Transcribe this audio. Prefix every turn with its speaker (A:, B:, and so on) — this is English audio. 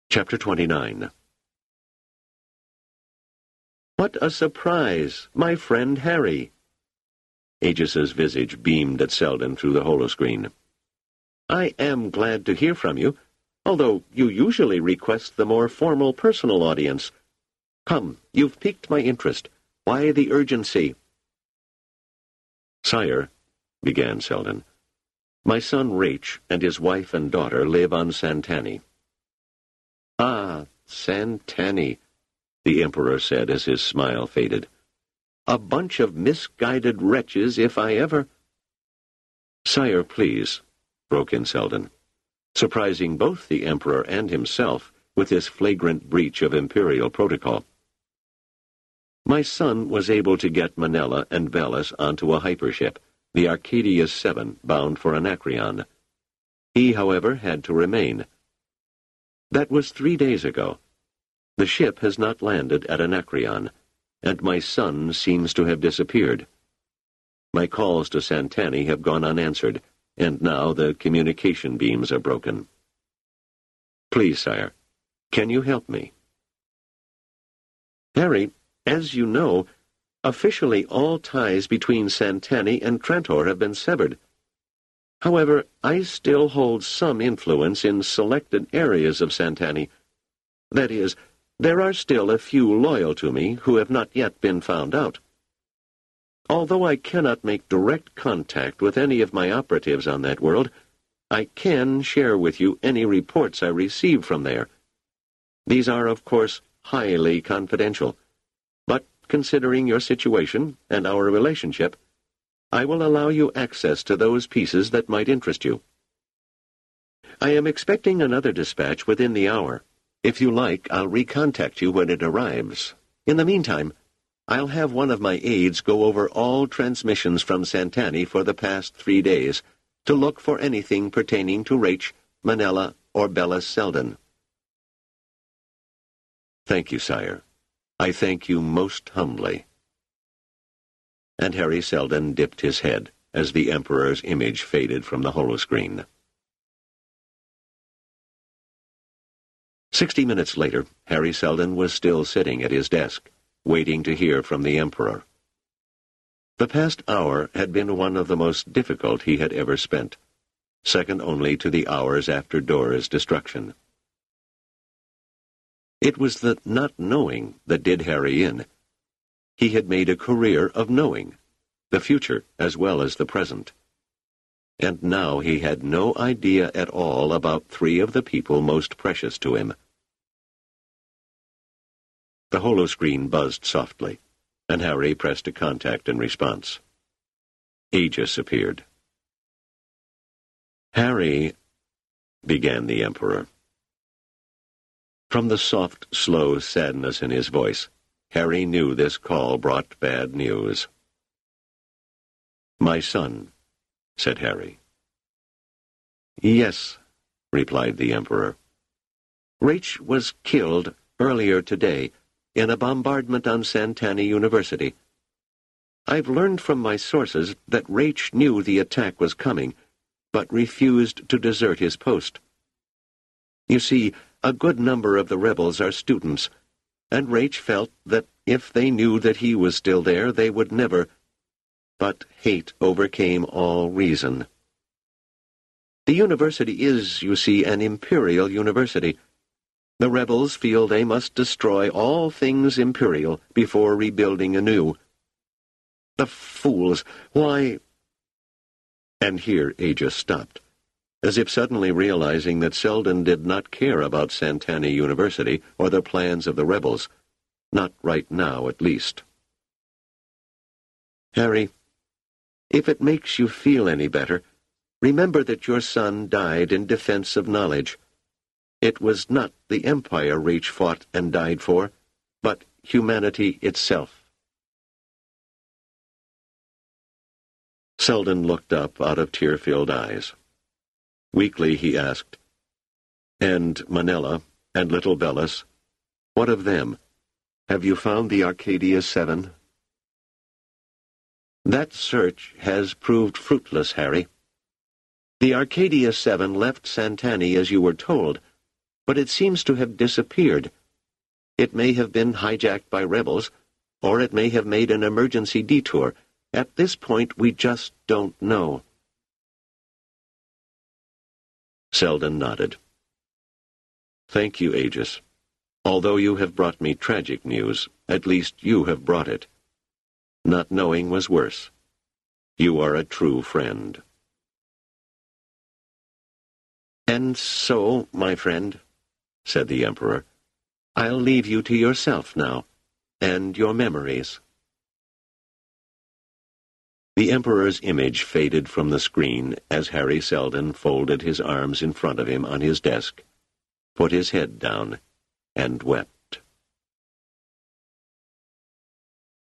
A: Chapter 29. "What a surprise! My friend Harry!" Aegis's visage beamed at Selden through the holoscreen. "I am glad to hear from you, although you usually request the more formal personal audience. Come, you've piqued my interest. Why the urgency?"
B: "Sire," began Selden, "my son Raich and his wife and daughter live on Santani."
A: "Ah, Santani," the Emperor said as his smile faded. "A bunch of misguided wretches, if I ever—"
B: "Sire, please," broke in Selden, surprising both the Emperor and himself with this flagrant breach of imperial protocol. "My son was able to get Manella and Belus onto a hypership, the Arcadius 7, bound for Anacreon. He, however, had to remain. That was 3 days ago. The ship has not landed at Anacreon, and my son seems to have disappeared. My calls to Santani have gone unanswered, and now the communication beams are broken. Please, sire, can you help me?"
A: "Harry, as you know, officially all ties between Santani and Trantor have been severed. However, I still hold some influence in selected areas of Santani. That is, there are still a few loyal to me who have not yet been found out. Although I cannot make direct contact with any of my operatives on that world, I can share with you any reports I receive from there. These are, of course, highly confidential, but considering your situation and our relationship, I will allow you access to those pieces that might interest you. I am expecting another dispatch within the hour. If you like, I'll recontact you when it arrives. In the meantime, I'll have one of my aides go over all transmissions from Santani for the past 3 days to look for anything pertaining to Raich, Manella, or Belus Selden."
B: "Thank you, sire. I thank you most humbly."
A: And Harry Selden dipped his head as the Emperor's image faded from the holoscreen. 60 minutes later, Harry Selden was still sitting at his desk, waiting to hear from the Emperor. The past hour had been one of the most difficult he had ever spent, second only to the hours after Dora's destruction. It was the not knowing that did Harry in. He had made a career of knowing, the future as well as the present. And now he had no idea at all about 3 of the people most precious to him. The holoscreen buzzed softly, and Harry pressed a contact in response. Aegis appeared.
B: "Harry," began the Emperor.
A: From the soft, slow sadness in his voice, Harry knew this call brought bad news.
B: "My son," said Harry.
A: "Yes," replied the Emperor. "Raich was killed earlier today in a bombardment on Santani University. I've learned from my sources that Raich knew the attack was coming, but refused to desert his post. You see, a good number of the rebels are students, and Raich felt that if they knew that he was still there, they would never. But hate overcame all reason. The university is, you see, an imperial university. The rebels feel they must destroy all things imperial before rebuilding anew. The fools, why—" And here Aegis stopped, as if suddenly realizing that Selden did not care about Santani University or the plans of the rebels, not right now at least. "Harry, if it makes you feel any better, remember that your son died in defense of knowledge. It was not the Empire Raich fought and died for, but humanity itself." Selden looked up out of tear-filled eyes. Weakly he asked, "And Manella, and little Belus, what of them? Have you found the Arcadius 7? "That search has proved fruitless, Harry. The Arcadius 7 left Santani as you were told, but it seems to have disappeared. It may have been hijacked by rebels, or it may have made an emergency detour. At this point, we just don't know."
B: Selden nodded. "Thank you, Aegis. Although you have brought me tragic news, at least you have brought it. Not knowing was worse. You are a true friend."
A: "And so, my friend," said the Emperor, "I'll leave you to yourself now, and your memories."
B: The Emperor's image faded from the screen as Harry Selden folded his arms in front of him on his desk, put his head down, and wept.